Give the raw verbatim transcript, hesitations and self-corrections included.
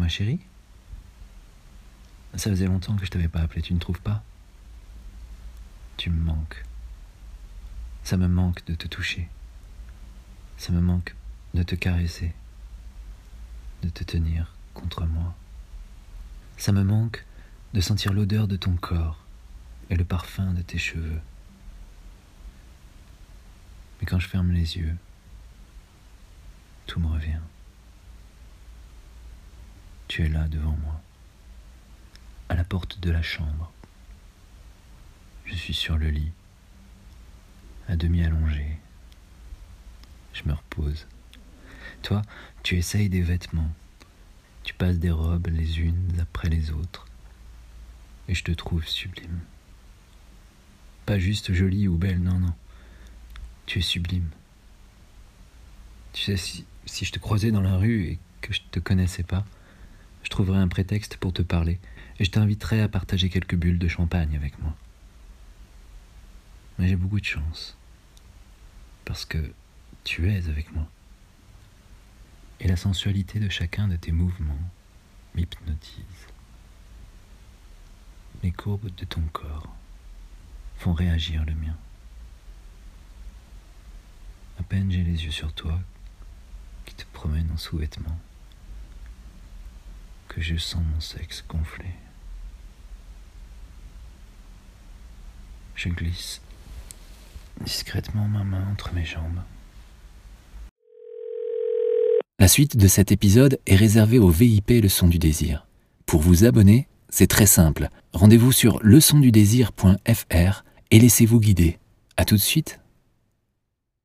ma chérie? Ça faisait longtemps que je t'avais pas appelé, tu ne trouves pas? Tu me manques. Ça me manque de te toucher. Ça me manque de te caresser, de te tenir contre moi. Ça me manque de sentir l'odeur de ton corps et le parfum de tes cheveux. Mais quand je ferme les yeux, tout me revient. Tu es là devant moi, à la porte de la chambre. Je suis sur le lit, à demi allongé. Je me repose. Toi, tu essayes des vêtements. Tu passes des robes les unes après les autres. Et je te trouve sublime. Pas juste jolie ou belle, non, non. Tu es sublime. Tu sais, si, si je te croisais dans la rue et que je te connaissais pas, je trouverais un prétexte pour te parler et je t'inviterais à partager quelques bulles de champagne avec moi. Mais j'ai beaucoup de chance. Parce que tu es avec moi. Et la sensualité de chacun de tes mouvements m'hypnotise. Les courbes de ton corps font réagir le mien. À peine j'ai les yeux sur toi, qui te promène en sous-vêtements, que je sens mon sexe gonfler. Je glisse discrètement ma main entre mes jambes. La suite de cet épisode est réservée au V I P Leçon du Désir. Pour vous abonner, c'est très simple. Rendez-vous sur leçon du désir point f r et laissez-vous guider. À tout de suite.